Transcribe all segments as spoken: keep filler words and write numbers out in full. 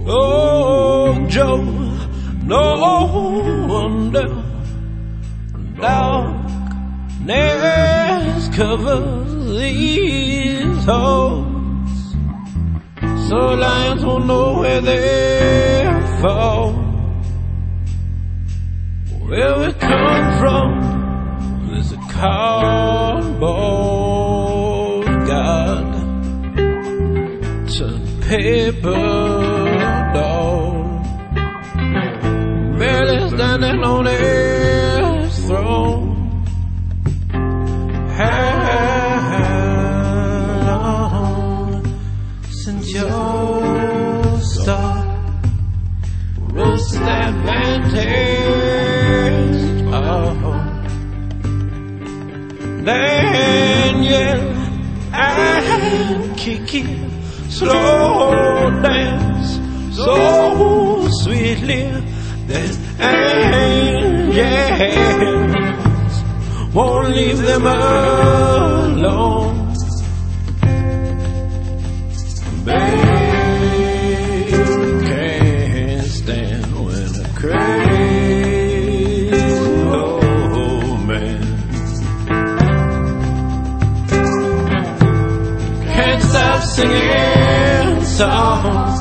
Oh, Joe, no wonder darkness covers these halls, so lions won't know where they fall. Where we come from, there's a cardboard god to paper doll, barely standing on his throne. How long since your star rose that vantage? Oh, Daniel and Kiki slow dance so sweetly that angels won't leave them alone. Babe can't stand when a crazy old man can't stop singing songs.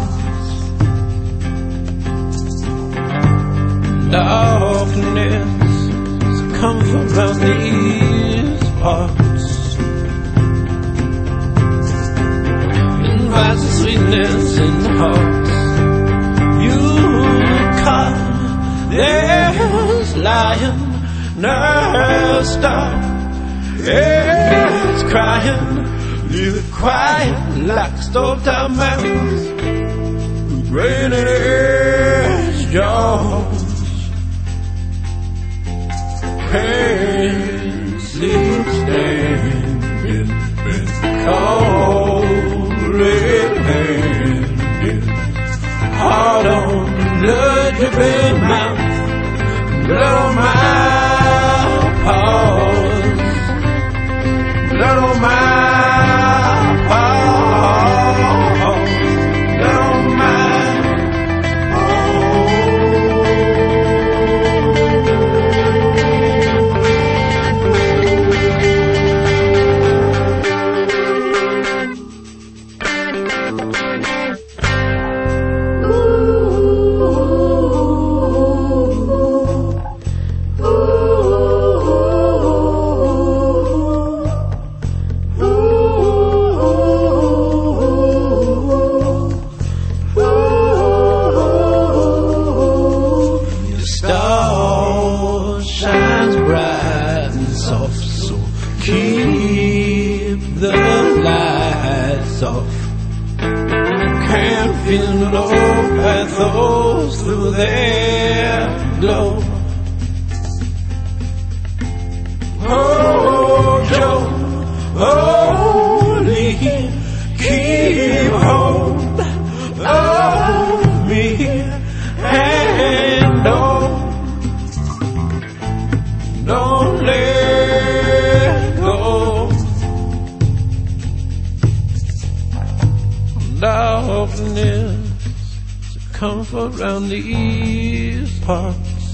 Darkness come from around these parts, invites the sweetness in the heart. You caught there's lion, nurse stop, it's crying, leave it quiet like stovetop mountains, rainy jaws. Pain sleep standing in cold red-handed, heart on blood dripping mouth, blood on my paws, blood on my paws, blood on my keep the lights off. Can't feel no pathos through their glow. Oh, Joe, only keep hold of me and don't, don't let go. Darkness come from around these parts,